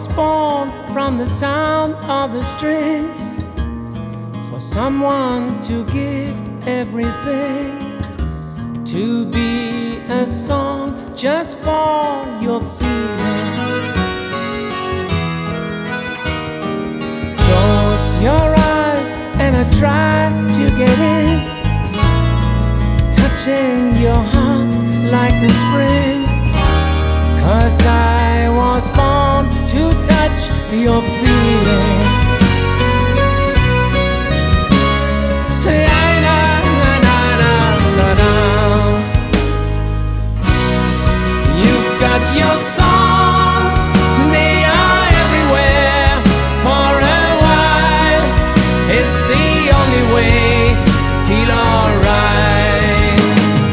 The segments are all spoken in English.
was born from the sound of the strings, for someone to give everything, to be a song just for your feeling. Close your eyes and I try to get in, touching your heart like the spring, 'cause I was born to touch your feelings. You've got your songs, they are everywhere. For a while, it's the only way to feel alright.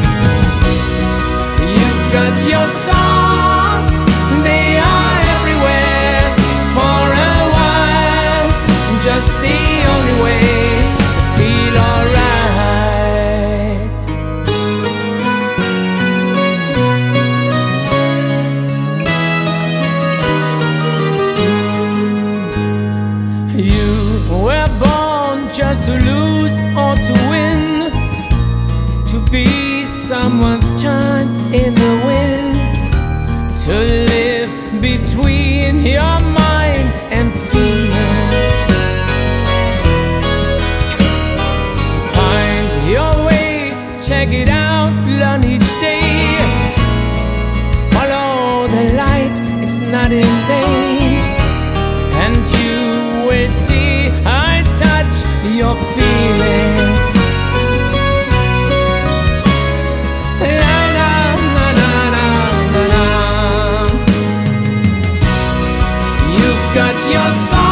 You've got your songs, they are everywhere. For a while, just the only way to feel alright. You were born just to lose or to win, to be someone's chime in the wind, to live between your mind and feelings. Find your way, check it out, learn each day. Follow the light, it's not in vain, and you will see I touch your feelings. You've got your song.